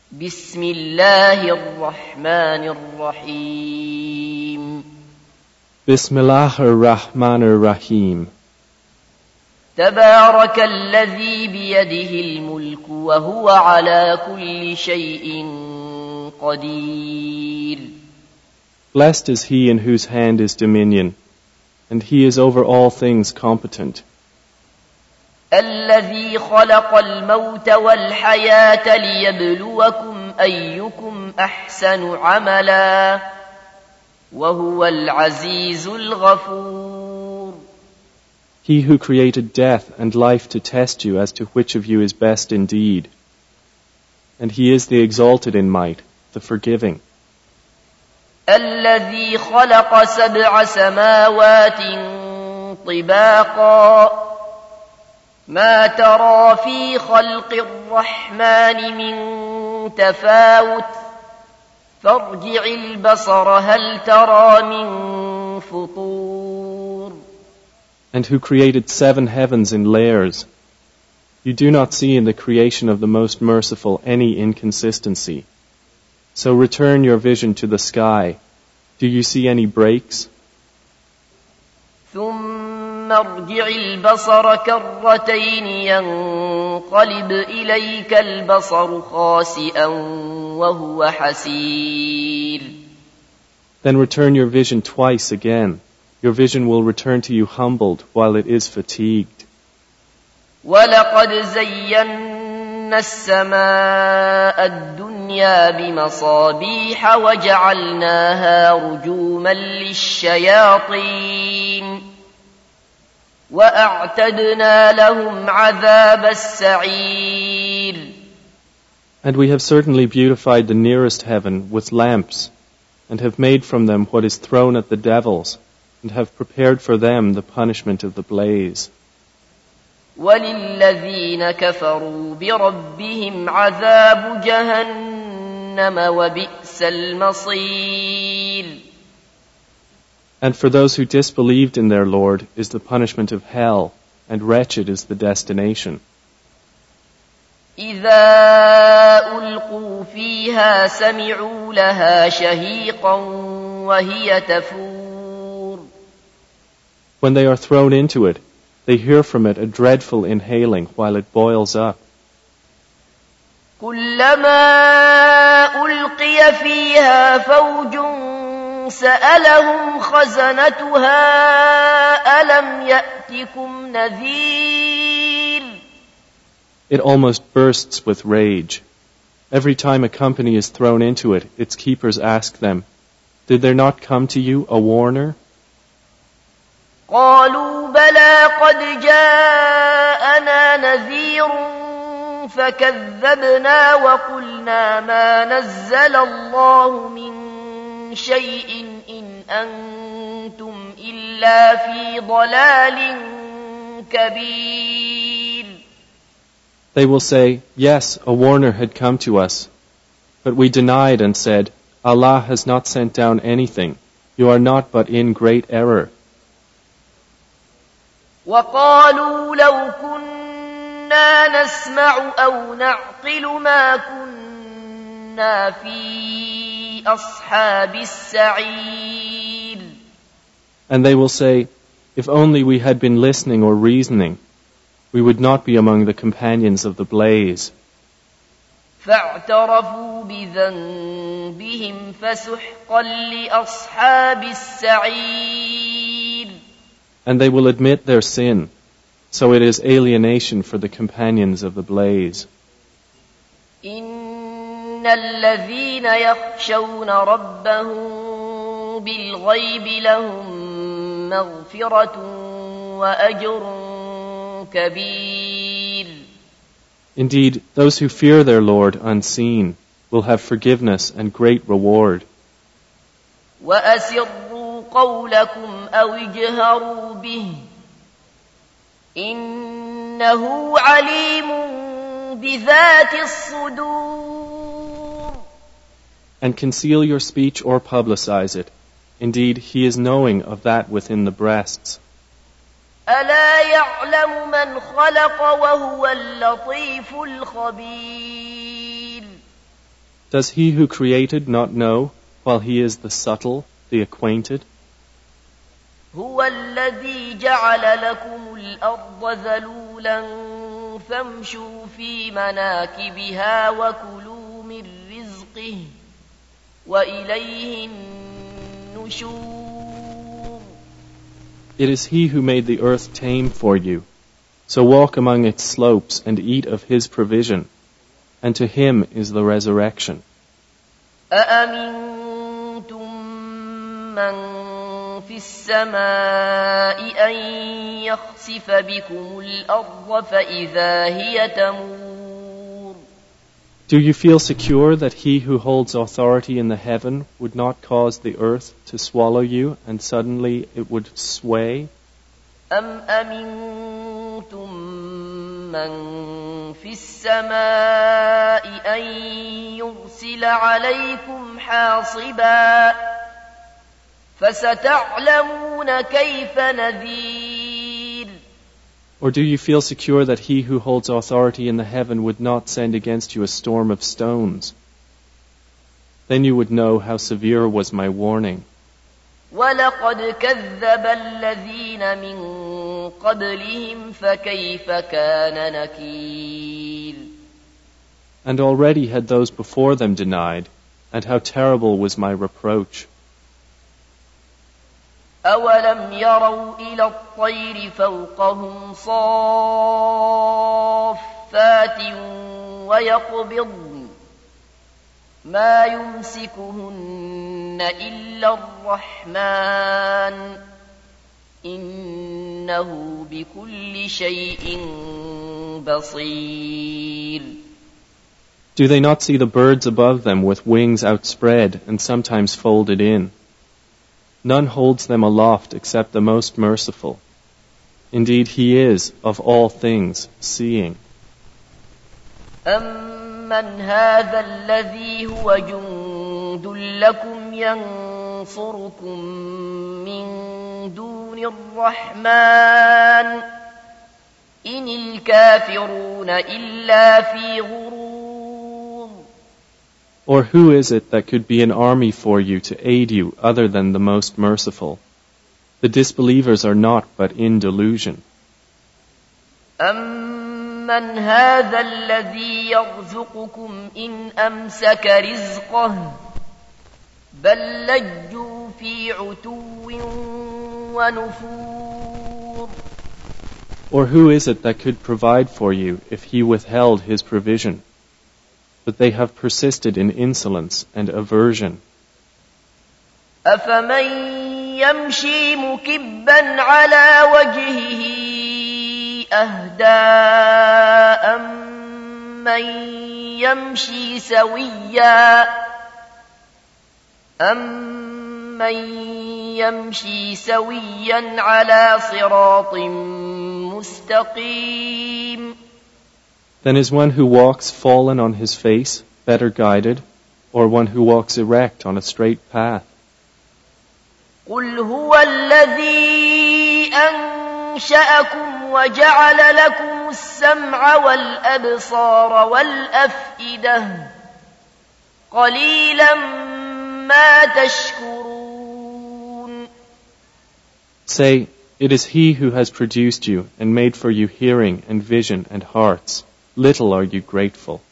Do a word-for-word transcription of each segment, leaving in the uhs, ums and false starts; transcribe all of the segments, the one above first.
بسم الله الرحمن الرحيم بسم الله الرحمن الرحيم تبارك الذي بيده الملك وهو على كل شيء قدير. Blessed is he in whose hand is dominion, and he is over all things competent. الذي خلق الموت والحياة ليبلوكم أيكم أحسن عملا وهو العزيز الغفور. He who created death and life to test you as to which of you is best indeed. And he is the exalted in might, the forgiving. الذي خلق سبع سماوات طباقا ما ترى في خلق الرحمن من تفاوت فارجع البصر هل ترى من فطور. And who created seven heavens in layers. You do not see in the creation of the Most Merciful any inconsistency. So return your vision to the sky. Do you see any breaks? ثم ارجع البصر كرتين ينقلب إليك البصر خاسئا وهو حسير. Then return your vision twice again. Your vision will return to you humbled while it is fatigued. وَلَقَدْ زَيَّنَّا السَّمَاءَ الدُّنْيَا بِمَصَابِيحَ وَجَعَلْنَاهَا رُجُومًا لِلشَّيَاطِينِ وَأَعْتَدْنَا لَهُمْ عَذَابَ السَّعِيرِ. And we have certainly beautified the nearest heaven with lamps, and have made from them what is thrown at the devils, and have prepared for them the punishment of the blaze. وَلِلَّذِينَ كَفَرُوا بِرَبِّهِمْ عَذَابُ جَهَنَّمَ وَبِئْسَ الْمَصِيرُ. And for those who disbelieved in their Lord is the punishment of hell, and wretched is the destination. إِذَا أُلْقُوا فِيهَا سَمِعُوا لَهَا شَهِيقًا وَهِيَ تَفُورُ. When they are thrown into it, they hear from it a dreadful inhaling while it boils up. كُلَّمَا أُلْقِيَ فِيهَا فَوْجٌ سَأَلَهُمْ خَزَنَتُهَا أَلَمْ يَأْتِكُمْ نَذِيرٌ. It almost bursts with rage. Every time a company is thrown into it, its keepers ask them, "Did there not come to you a warner?" قالوا بلى قد جاءنا نذير فكذبنا وقلنا ما نزل الله من شيء إن أنتم إلا في ضلال كبير. They will say, "Yes, a warner had come to us." But we denied and said, "Allah has not sent down anything. You are not but in great error." وقالوا لو كنا نسمع أو نعقل ما كنا في أصحاب السعير. And they will say, "If only we had been listening or reasoning, we would not be among the companions of the blaze." فاعترفوا بذنبهم فسحقا لأصحاب السعير. And they will admit their sin, so it is alienation for the companions of the blaze. إن الذين يخشون ربهم بالغيب لهم مغفرة وأجر كبير. Indeed, those who fear their Lord unseen will have forgiveness and great reward. وأسروا قولكم أو اجهروا به إنه عليم بذات الصدور. And conceal your speech or publicize it. Indeed, he is knowing of that within the breasts. ألا يعلم من خلق وهو اللطيف الخبير. Does he who created not know, while he is the subtle, the acquainted? هو الذي جعل لكم الأرض ذلولا فامشوا في مناكبها وكلوا من رزقه وإليه النشور. It is he who made the earth tame for you. So walk among its slopes and eat of his provision, and to him is the resurrection. أأمنتم من في السماء أن يخسف بكم الأرض فإذا هي تمور. Do you feel secure that he who holds authority in the heaven would not cause the earth to swallow you and suddenly it would sway? أم أمنتم من في السماء أن يرسل عليكم حاصبا فستعلمون كيف نذير. Or do you feel secure that he who holds authority in the heaven would not send against you a storm of stones? Then you would know how severe was my warning. وَلَقَدْ كَذَّبَ الَّذِينَ مِن قَبْلِهِمْ فَكَيْفَ كَانَ نَكِيرِ. And already had those before them denied, and how terrible was my reproach. أَوَلَمْ يَرَوْا إِلَى الطَّيْرِ فَوْقَهُمْ صَافَّاتٍ وَيَقْبِضْنَ ما يمسكهن إلا الرحمن إنه بكل شيء بصير. Do they not see the birds above them with wings outspread and sometimes folded in? None holds them aloft except the most merciful. Indeed, he is, of all things, seeing. أَمَّنْ هَذَا الَّذِي هُوَ جُندٌ لَكُمْ يَنصُرُكُم مِّن دُونِ الرَّحْمَنِ إِنِ الْكَافِرُونَ إِلَّا فِي غُرُورٍ. Or who is it that could be an army for you to aid you other than the most merciful? The disbelievers are not but in delusion. أَمَّنْ هَذَا الَّذِي يَرْزُقُكُمْ إِنْ أَمْسَكَ رِزْقَهُ بَلْ لَجُّوا فِي عُتُوٍّ وَنُفُورٍ. Or who is it that could provide for you if he withheld his provision? But they have persisted in insolence and aversion. أَفَمَنْ يَمْشِي مُكِبًّا عَلَى وَجْهِهِ أهدى أمن يمشي سويا أمن يمشي سويا على صراط مستقيم. Then is one who walks fallen on his face better guided, or one who walks erect on a straight path? قل هو الذي أنشأكم وجعل لكم السمع والأبصار والأفئدة قليلا ما تشكرون. Say, it is he who has produced you and made for you hearing and vision and hearts. Little are you grateful.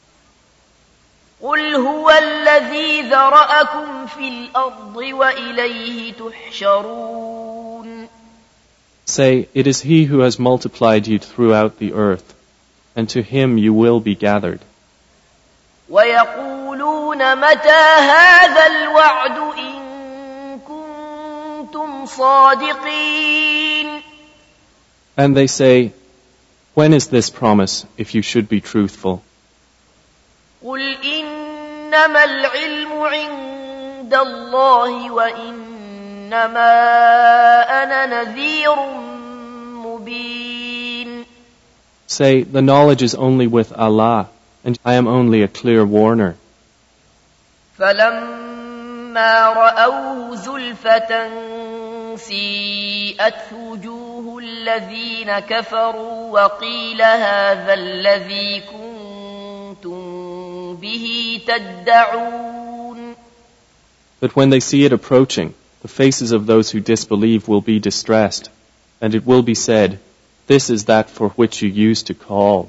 قل هو الذي ذرأكم في الأرض وإليه تحشرون. Say, it is he who has multiplied you throughout the earth, and to him you will be gathered. ويقولون متى هذا الوعد إن كنتم صادقين. And they say, when is this promise, if you should be truthful? قل إنما العلم عند الله وإنما أنا نذير مبين. Say, the knowledge is only with Allah, and I am only a clear warner. فلما رأوه زلفة سيئت وجوه الذين كفروا وقيل هذا الذي كنتم به تدعون. But when they see it approaching, the faces of those who disbelieve will be distressed, and it will be said, "This is that for which you used to call."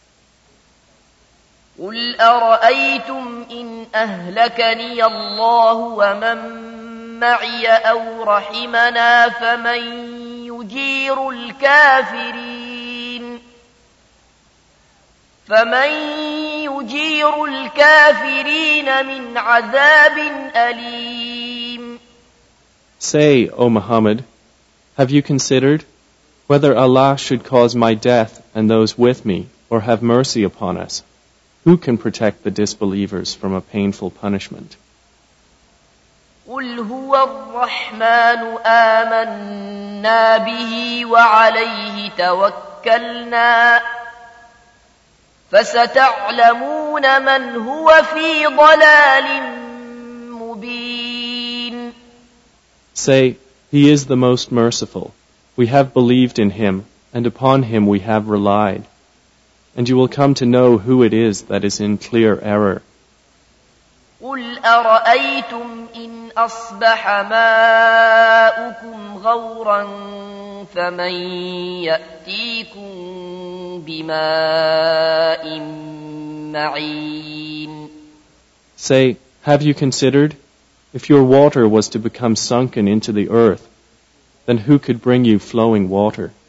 قل أرأيتم إن أهلكني الله ومن معي أو رحمنا فمن يجير الكافرين فمن يجير الكافرين من عذاب أليم. Say, O Muhammad, have you considered whether Allah should cause my death and those with me, or have mercy upon us? Who can protect the disbelievers from a painful punishment? قل هو الرحمن آمنا به وعليه توكلنا فستعلمون من هو في ضلال مبين. Say, He is the most merciful. We have believed in Him, and upon Him we have relied. And you will come to know who it is that is in clear error. قل أرأيتم إن أصبح ماؤكم غورا فمن يأتيكم بماء معين. Say, have you considered, if your water was to become sunken into the earth, then who could bring you flowing water?